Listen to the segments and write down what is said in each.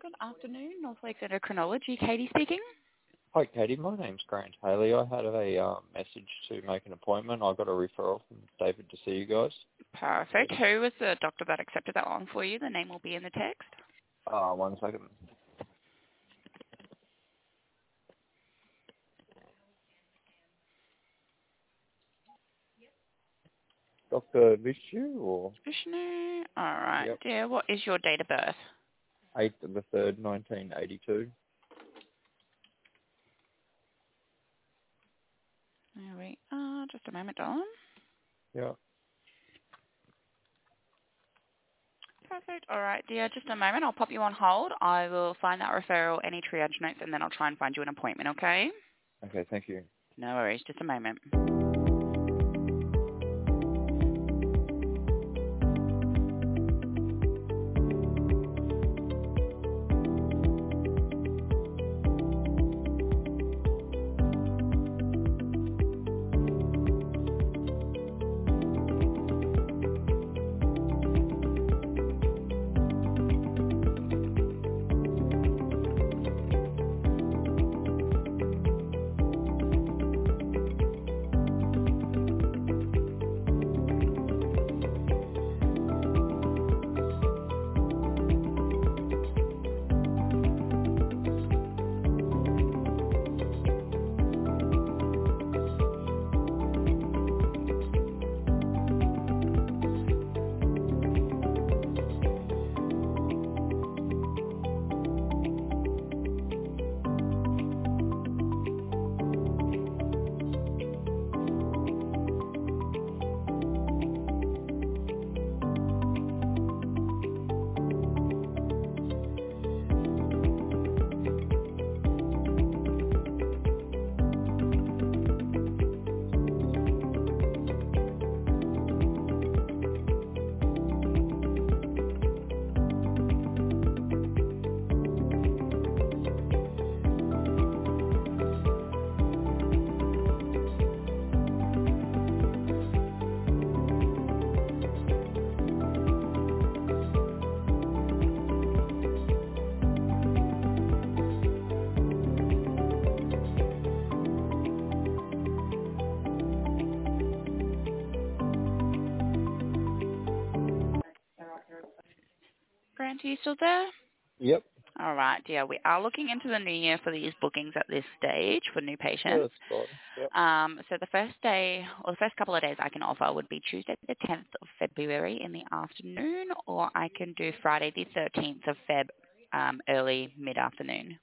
Good afternoon, North Lakes Endocrinology. Katie speaking. Hi, Katie. My name's Grant Haley. I had a message to make an appointment. I got a referral from David to see you guys. Perfect. Who was the doctor that accepted that one for you? The name will be in the text. 1 second. Dr. Vishnu or? Vishnu. All right. Yep. Yeah. What is your date of birth? 8th of the 3rd, 1982. There we are. Just a moment, darling. Yeah. Perfect. All right, dear. Just a moment. I'll pop you on hold. I will find that referral, any triage notes, and then I'll try and find you an appointment, okay? Okay, thank you. No worries. Just a moment. Grant, are you still there? Yep. All right, dear. We are looking into the new year for these bookings at this stage for new Yeah, patients. that's fine. Yep. So the first day, or the first couple of days I can offer would be Tuesday the 10th of February in the afternoon, or I can do Friday the 13th of Feb, early mid-afternoon.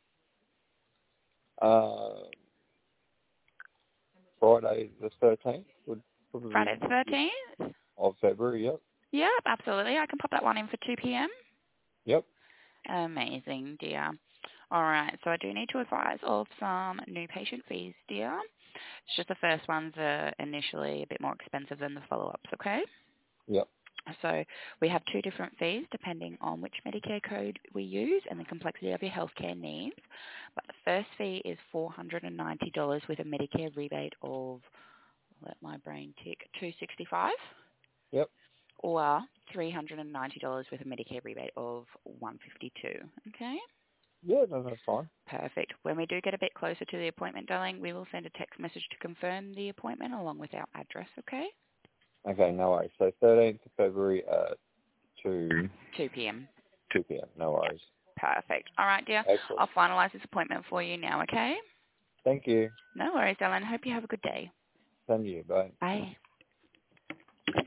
Friday the 13th would probably Friday the be 13th? of February, yep. Yep, absolutely. I can pop that one in for 2 p.m. Yep. Amazing, dear. All right, so I do need to advise of some new patient fees, dear. It's just the first ones are initially a bit more expensive than the follow-ups, okay? Yep. So we have two different fees depending on which Medicare code we use and the complexity of your healthcare needs. But the first fee is $490 with a Medicare rebate of, let my brain tick, $265. Yep. Or $390 with a Medicare rebate of $152. Okay? Yeah, no, that's fine. Perfect. When we do get a bit closer to the appointment, darling, we will send a text message to confirm the appointment along with our address, okay? Okay, no worries. So 13th of February at 2 p.m. 2 p.m. No worries. Perfect. All right, dear. Excellent. I'll finalise this appointment for you now, okay? Thank you. No worries, darling. Hope you have a good day. Thank you. Bye. Bye.